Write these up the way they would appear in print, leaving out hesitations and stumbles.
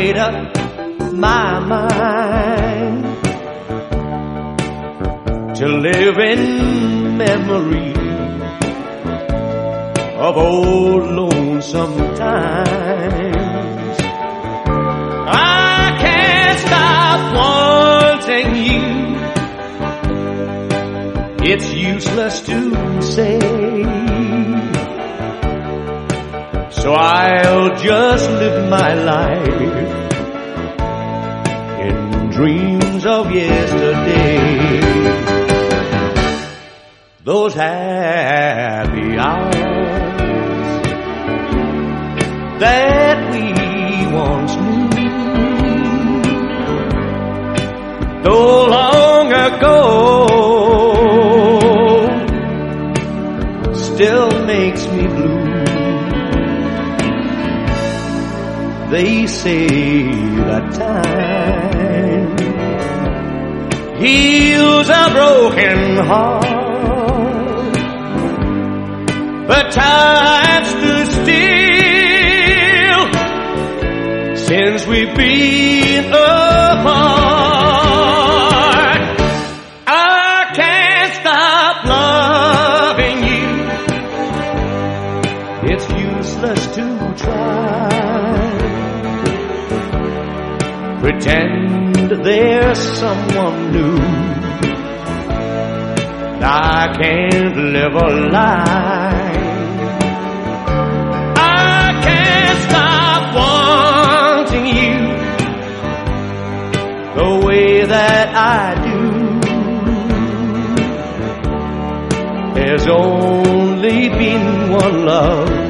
made up my mind to live in memory of old lonesome times. I can't stop wanting you. It's useless to say, so I'll just live my life in dreams of yesterday. Those happy hours that we once knew, though long ago, still makes me blue. They say that time heals a broken heart, but time stood still since we've been apart. I can't stop loving you. It's useless to try. Pretend there's someone new. I can't live a lie. I can't stop wanting you the way that I do. There's only been one love.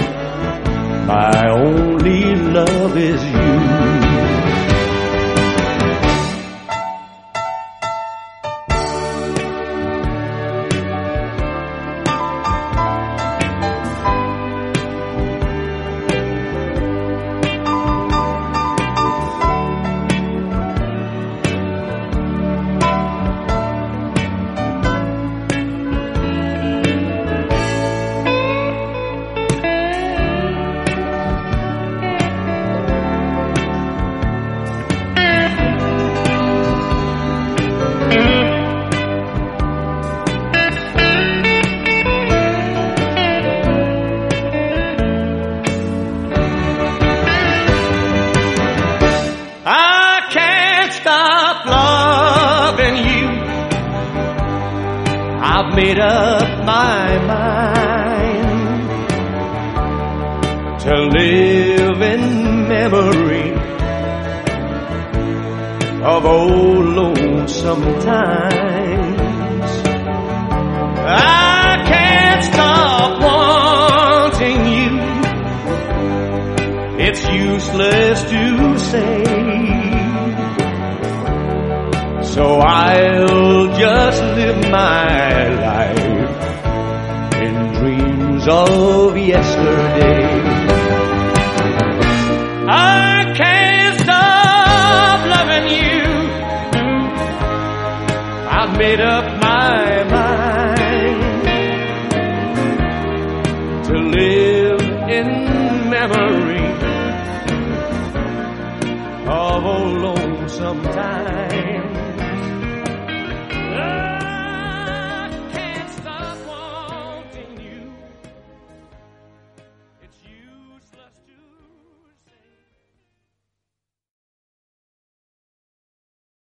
My only love is you. I've made up my mind to live in memory of old lonesome times. I can't stop wanting you. It's useless to say, so I'll just live my life in dreams of yesterday. I can't stop loving you. I've made up my mind to live in memory of old lonesome time.